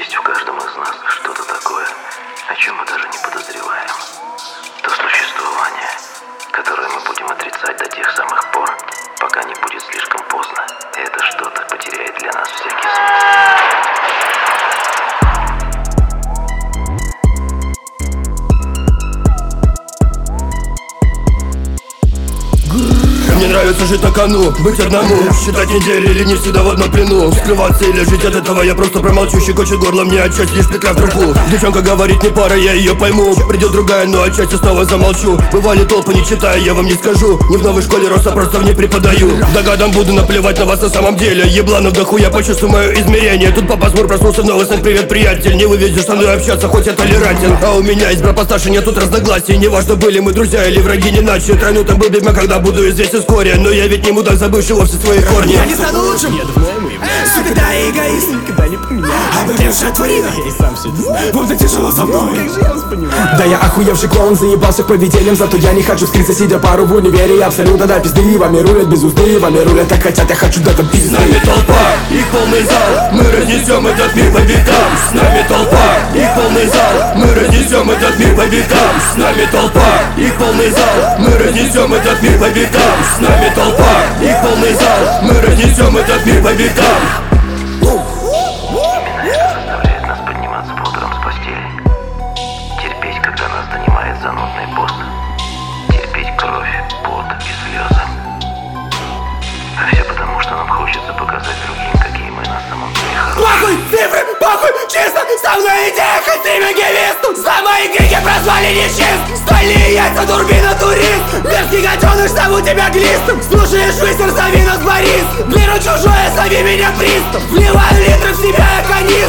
Есть в каждом из нас что-то такое, о чем мы даже не подозреваем. То существование, которое мы будем отрицать до тех самых пор, пока не будет слишком поздно, и это что-то потеряет для нас всякий смысл. Мне нравится жить на кону, быть одному, считать недели или не всегда в одном плену. Скрываться или жить от этого я просто промолчу. Щекочет горло мне отчасти лишь петля в трубу. Девчонка говорит не пара, я ее пойму. Придет другая, но отчасти снова замолчу. Бывали толпы, не читая, я вам не скажу. Не в новой школе роста, просто в ней преподаю. Догадам буду наплевать на вас на самом деле. Ебланов доху, я почувствую мое измерение. Тут папа Смур проснулся в новостях, привет, приятель. Не вывезешь со мной общаться, хоть я толерантен. А у меня есть брат постарше, нет тут разногласий. Неважно, были мы друзья или враги, не иначе. Тройну там был бедмя, когда буду известен вскоре. Но я ведь не мудак, забывший вовсе свои корни. Я не стану лучшим, всегда эгоист, никогда не поменяю. Обомлевшая тварина, я и сам все это знаю. Будто тяжело со мной, как же я вас понимаю. Да я охуевший клоун, заебался поведением. Зато я не хочу скрыться, сидя пару в универе. Я абсолютно до пизды, вами рулят без узды. Вами рулят так хотят, я хочу до там пизды. С нами толпа, их полный зал. Мы разнесем этот мир по битам. С нами толпа, их полный зал. Мы разнесем этот мир по битам. С нами толпа, их полный зал. Мы разнесем этот мир по битам. С нами толпа, их полный зал. Мы разнесем этот мир по битам. Именно это заставляет нас подниматься по утрам с постели. Терпеть, когда нас донимает занудный пост. Терпеть кровь, пот и слезы. А все потому, что нам хочется показать другим, какие мы на самом деле хорошие. Похуй, цифры, похуй, чисто. Со мной идея, хоть стриминги виснут. За мои крики прозвали нечист. Стальные яйца, турбина, турист. Мерзкий гаденыш, зову тебя глистом. Слушаешь высер, зови нас Борис. Беру чужое, зови меня пристав. Вливаю литры в себя, я канистр.